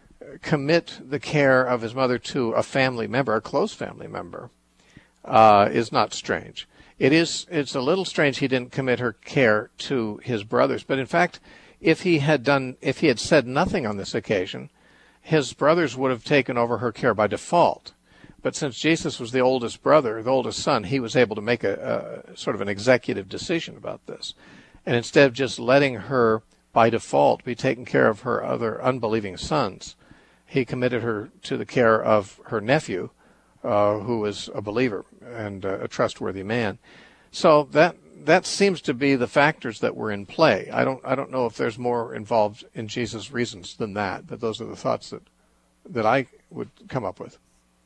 commit the care of his mother to a family member, a close family member, uh, is not strange. It is, it's a little strange he didn't commit her care to his brothers. But in fact, if he had done, if he had said nothing on this occasion, his brothers would have taken over her care by default. But since Jesus was the oldest brother, the oldest son, he was able to make a, a sort of an executive decision about this. And instead of just letting her, by default, be taking care of her other unbelieving sons, he committed her to the care of her nephew, uh, who was a believer and uh, a trustworthy man. So that that seems to be the factors that were in play. I don't I don't know if there's more involved in Jesus' reasons than that, but those are the thoughts that that I would come up with.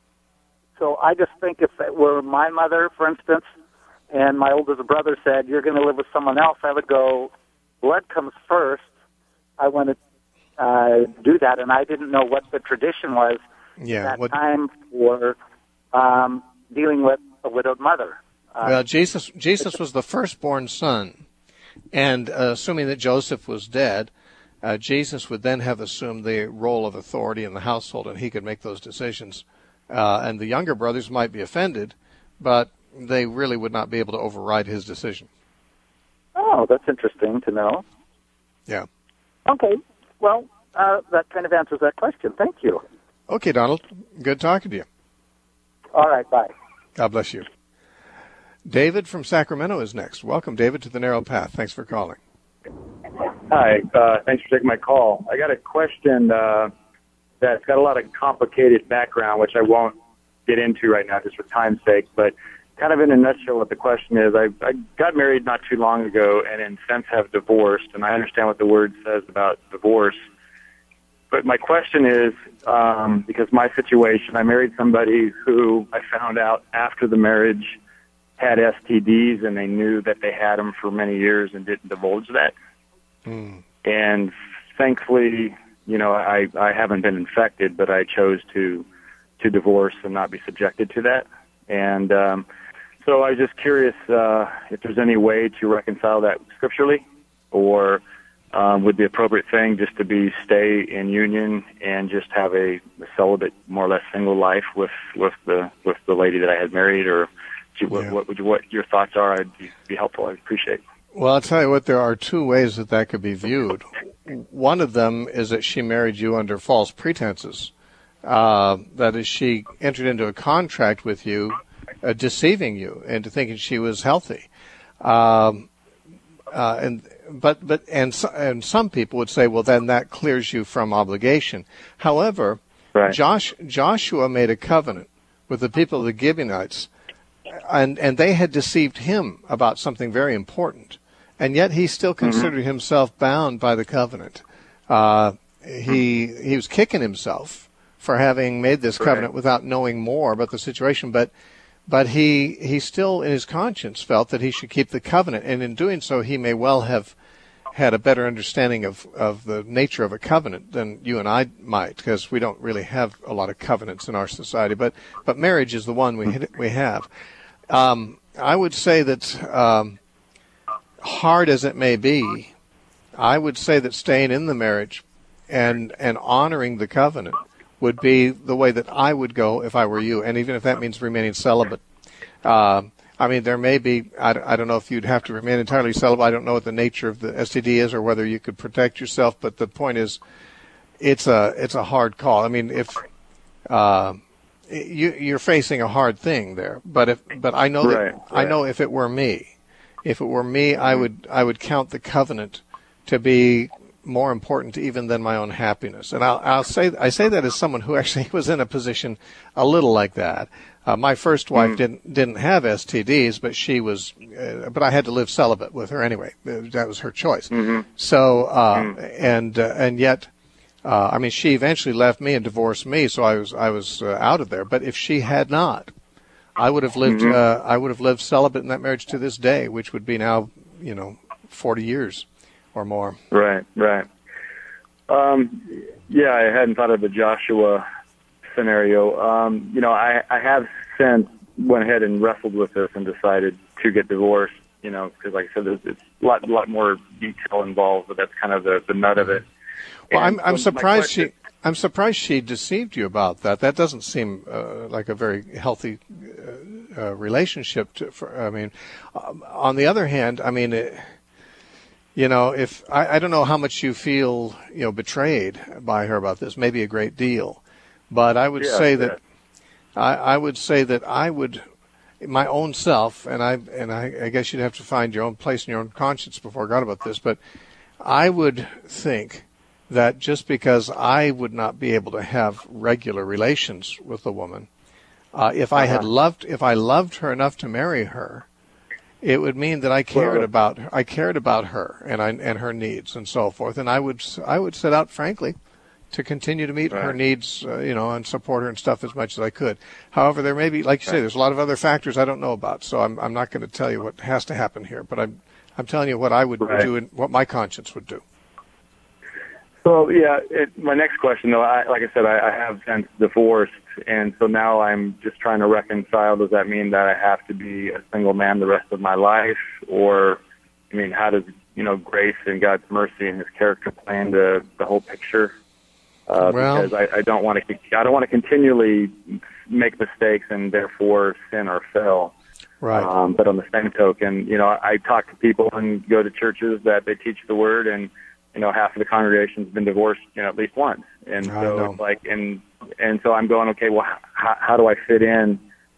So I just think if it were my mother, for instance, and my oldest brother said, you're going to live with someone else, I would go, blood comes first. I want to uh, do that. And I didn't know what the tradition was yeah, at that what, time for um, dealing with a widowed mother. Uh, well, Jesus Jesus was the firstborn son. And uh, assuming that Joseph was dead, uh, Jesus would then have assumed the role of authority in the household, and he could make those decisions. Uh, and the younger brothers might be offended, but they really would not be able to override his decision. Oh, that's interesting to know. Yeah. Okay. Well, uh, that kind of answers that question. Thank you. Okay, Donald. Good talking to you. All right. Bye. God bless you. David from Sacramento is next. Welcome, David, to the Narrow Path. Thanks for calling. Hi. Uh, thanks for taking my call. I got a question uh, that's got a lot of complicated background, which I won't get into right now just for time's sake, but kind of in a nutshell what the question is. I, I got married not too long ago and in since have divorced, and I understand what the word says about divorce. But my question is, um, because my situation, I married somebody who I found out after the marriage had S T Ds, and they knew that they had them for many years and didn't divulge that. Mm. And thankfully, you know, I, I haven't been infected, but I chose to to divorce and not be subjected to that. And um, so I was just curious uh, if there's any way to reconcile that scripturally, or um, would the appropriate thing just to be stay in union and just have a, a celibate, more or less single life with with the with the lady that I had married, or what, yeah. what would you, what your thoughts are? I'd be, be helpful. I'd appreciate it. Well, I'll tell you what, there are two ways that that could be viewed. One of them is that she married you under false pretenses. Uh, that is, she entered into a contract with you, uh, deceiving you into thinking she was healthy. Um, uh, and but but and so, and some people would say, well, then that clears you from obligation. However, right. Josh, Joshua made a covenant with the people of the Gibeonites, and and they had deceived him about something very important. And yet he still considered mm-hmm. himself bound by the covenant. Uh, he he was kicking himself for having made this covenant right. without knowing more about the situation. But but he he still in his conscience felt that he should keep the covenant, and in doing so, he may well have had a better understanding of, of the nature of a covenant than you and I might, because we don't really have a lot of covenants in our society. But but marriage is the one we we have. Um, I would say that, um, hard as it may be, I would say that staying in the marriage and and honoring the covenant would be the way that I would go if I were you, and even if that means remaining celibate. Uh, I mean, there may be, I, I don't know if you'd have to remain entirely celibate. I don't know what the nature of the S T D is or whether you could protect yourself, but the point is, it's a it's a hard call. I mean, if uh, you, you're facing a hard thing there, but if but I know that right, right. I know if it were me, if it were me, I would I would count the covenant to be more important even than my own happiness. And I'll, I'll say I say that as someone who actually was in a position a little like that. Uh, my first wife mm. didn't didn't have S T Ds, but she was, uh, but I had to live celibate with her anyway. That was her choice. Mm-hmm. So uh, mm. and uh, and yet, uh, I mean, she eventually left me and divorced me, so I was I was uh, out of there. But if she had not, I would have lived mm-hmm. uh, I would have lived celibate in that marriage to this day, which would be now, you know, forty years or more. Right, right. Um, yeah, I hadn't thought of the Joshua scenario. Um, you know, I, I have since went ahead and wrestled with this and decided to get divorced, you know, because like I said, there's, it's a lot, lot more detail involved, but that's kind of the, the nut of it. Well, and I'm, I'm so surprised question, she, I'm surprised she deceived you about that. That doesn't seem uh, like a very healthy uh, uh, relationship. To, for, I mean, um, on the other hand, I mean, it, you know, if I, I don't know how much you feel, you know, betrayed by her about this, maybe a great deal, but I would yeah, say yeah. that I, I would say that I would, my own self, and I and I, I guess you'd have to find your own place in your own conscience before God about this, but I would think that just because I would not be able to have regular relations with a woman, uh, if I had Uh-huh. loved, if I loved her enough to marry her, it would mean that I cared Well, about I cared about her and I, and her needs and so forth, and I would I would set out frankly to continue to meet Right. her needs, uh, you know, and support her and stuff as much as I could. However, there may be, like you say, there's a lot of other factors I don't know about, so I'm I'm not going to tell you what has to happen here, but I'm I'm telling you what I would Right. do and what my conscience would do. So yeah, it, my next question though, I, like I said, I, I have since divorced, and so now I'm just trying to reconcile. Does that mean that I have to be a single man the rest of my life, or I mean, how does you know grace and God's mercy and His character play into the whole picture? Uh, Well- because I, I don't want to, I don't want to continually make mistakes and therefore sin or fail. Right. Um, but on the same token, you know, I talk to people and go to churches that they teach the word, and you know, half of the congregation's been divorced, you know, at least once. And I so know. it's like, and and so I'm going, okay, well, how, how do I fit in?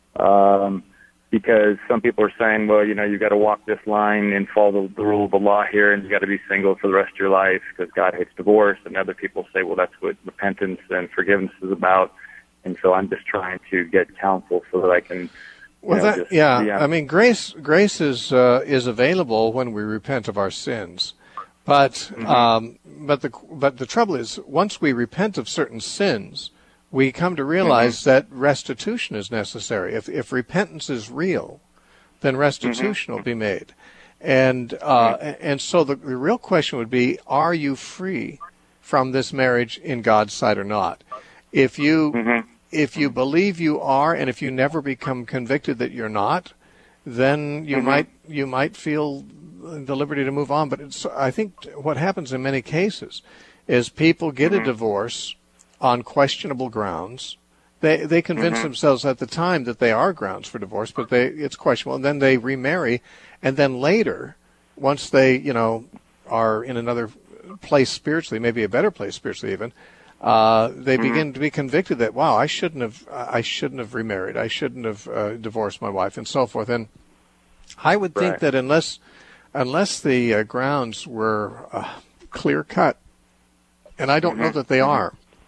Um, because some people are saying, well, you know, you got to walk this line and follow the, the rule of the law here, and you got to be single for the rest of your life because God hates divorce. And other people say, well, that's what repentance and forgiveness is about. And so I'm just trying to get counsel so that I can. You Well, know, that, just yeah, be on- I mean, grace grace is uh, is available when we repent of our sins, but Mm-hmm. um, but the but the trouble is, once we repent of certain sins, we come to realize Mm-hmm. that restitution is necessary. If if repentance is real, then restitution Mm-hmm. will be made, and uh, and so the, the real question would be: are you free from this marriage in God's sight or not? If you Mhm. if you believe you are, and if you never become convicted that you're not, then you Mhm. might you might feel the liberty to move on. But it's, I think what happens in many cases is people get a divorce on questionable grounds. They they convince themselves at the time that they are grounds for divorce, but they it's questionable, and then they remarry, and then later, once they you know are in another place spiritually, maybe a better place spiritually even. Uh, they begin to be convicted that, wow, I shouldn't have, I shouldn't have remarried, I shouldn't have uh, divorced my wife, and so forth. And I would think Right. that unless, unless the uh, grounds were uh, clear cut, and I don't know that they are,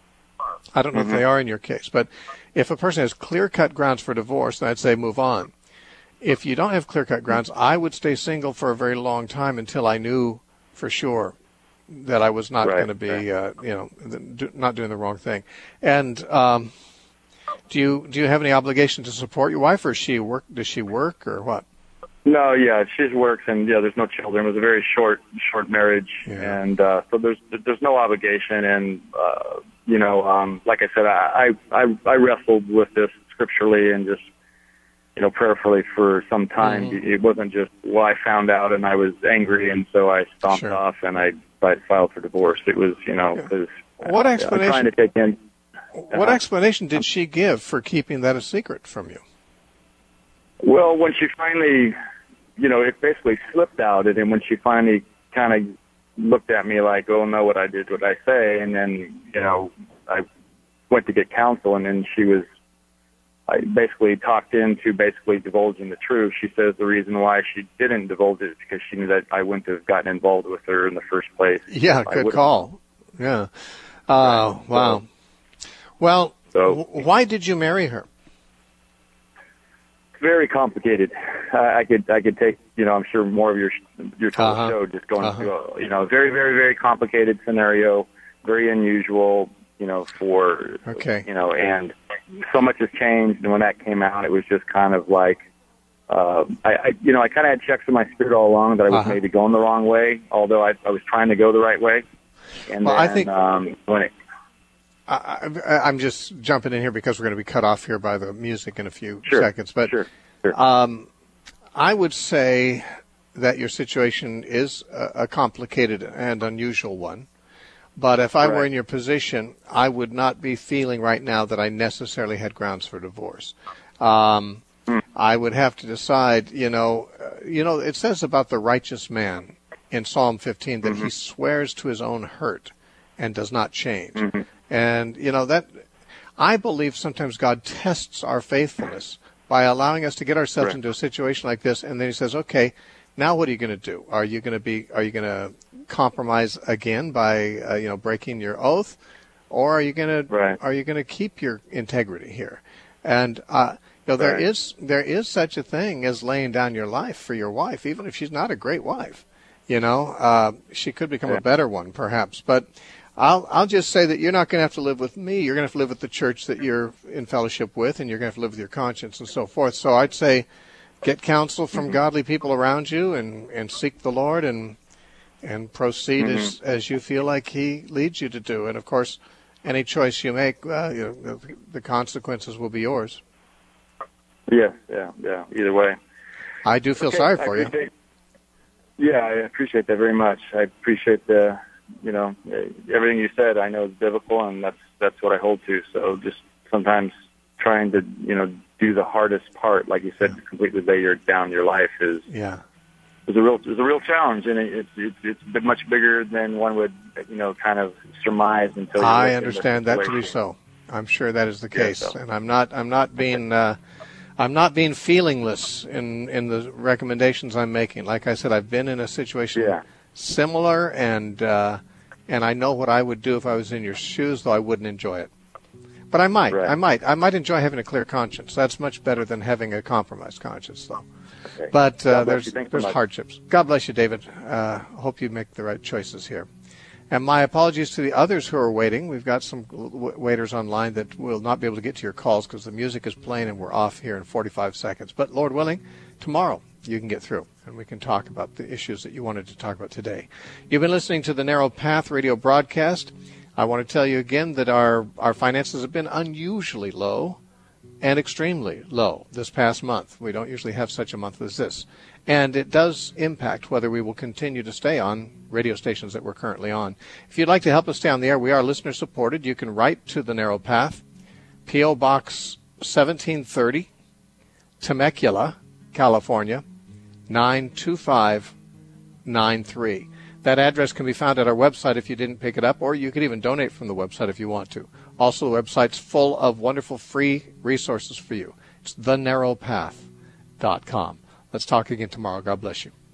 I don't know if they are in your case, but if a person has clear cut grounds for divorce, then I'd say move on. If you don't have clear cut grounds, I would stay single for a very long time until I knew for sure that I was not Right, going to be, right. uh, you know, do, not doing the wrong thing. And um, Do you do you have any obligation to support your wife, or is she work? Does she work, or what? No, yeah, she works, and yeah, there's no children. It was a very short, short marriage, Yeah. and uh, so there's there's no obligation. And uh, you know, um, like I said, I, I I wrestled with this scripturally and just you know prayerfully for some time. Mm-hmm. It wasn't just well, I found out and I was angry, and so I stomped Sure. off and I, I filed for divorce. It was you know because What I'm explanation? trying to take in. What Uh-huh. explanation did she give for keeping that a secret from you? Well, when she finally, you know, it basically slipped out, and then when she finally kind of looked at me like, oh, no, what I did, what I say, and then, you know, I went to get counsel, and then she was, I basically talked into basically divulging the truth. She says the reason why she didn't divulge it is because she knew that I wouldn't have gotten involved with her in the first place. Yeah, I good would've- call. Yeah. Uh, Right. wow. Well, So- w- why did you marry her? Very complicated. I I could I could take you know I'm sure more of your your total Uh-huh. show just going Uh-huh. through a, you know very very very complicated scenario, very unusual you know for Okay. you know and so much has changed, and when that came out it was just kind of like uh, I, I you know I kind of had checks in my spirit all along that I was Uh-huh. maybe going the wrong way, although I I was trying to go the right way, and Well, then I think- um, when it I, I, I'm just jumping in here because we're going to be cut off here by the music in a few Sure, seconds. But sure, sure. Um, I would say that your situation is a, a complicated and unusual one. But if I were Right. in your position, I would not be feeling right now that I necessarily had grounds for divorce. Um, Hmm. I would have to decide, you know, uh, you know, it says about the righteous man in Psalm fifteen that Mm-hmm. he swears to his own hurt and does not change. Mm-hmm. And, you know, that I believe sometimes God tests our faithfulness by allowing us to get ourselves Right. into a situation like this, and then he says, okay, now what are you going to do? Are you going to be, are you going to compromise again by, uh, you know, breaking your oath? Or are you going to, Right. are you going to keep your integrity here? And, uh, you know, there Right. is, there is such a thing as laying down your life for your wife, even if she's not a great wife. You know, uh, she could become Yeah. a better one, perhaps. But I'll I'll just say that you're not going to have to live with me. You're going to have to live with the church that you're in fellowship with, and you're going to have to live with your conscience and so forth. So I'd say get counsel from Mm-hmm. godly people around you, and, and seek the Lord, and and proceed Mm-hmm. as as you feel like He leads you to do. And of course, any choice you make, uh, you know, the consequences will be yours. yeah yeah yeah either way. I do feel Okay, sorry I for you. appreciate- Yeah, I appreciate that very much. I appreciate the, you know, everything you said. I know is biblical, and that's that's what I hold to. So just sometimes trying to, you know, do the hardest part, like you said, to completely lay your down your life is Yeah. is a real is a real challenge, and it's it's it's a bit much bigger than one would, you know, kind of surmise until. you're I in the understand that to be situation. so. I'm sure that is the Yeah, case, so- and I'm not. I'm not being. Uh, I'm not being feelingless in in the recommendations I'm making. Like I said, I've been in a situation Yeah. similar, and uh, and I know what I would do if I was in your shoes, though I wouldn't enjoy it. But I might. Right. I might. I might enjoy having a clear conscience. That's much better than having a compromised conscience, though. Okay. But God uh, bless there's you. Thanks so there's much. hardships. God bless you, David. Uh, hope you make the right choices here. And my apologies to the others who are waiting. We've got some w- waiters online that will not be able to get to your calls because the music is playing and we're off here in forty-five seconds. But Lord willing, tomorrow you can get through and we can talk about the issues that you wanted to talk about today. You've been listening to the Narrow Path radio broadcast. I want to tell you again that our, our finances have been unusually low and extremely low this past month. We don't usually have such a month as this. And it does impact whether we will continue to stay on radio stations that we're currently on. If you'd like to help us stay on the air, we are listener supported. You can write to the Narrow Path, P O. Box seventeen thirty, Temecula, California, nine two five nine three. That address can be found at our website if you didn't pick it up, or you could even donate from the website if you want to. Also, the website's full of wonderful free resources for you. It's the narrow path dot com. Let's talk again tomorrow. God bless you.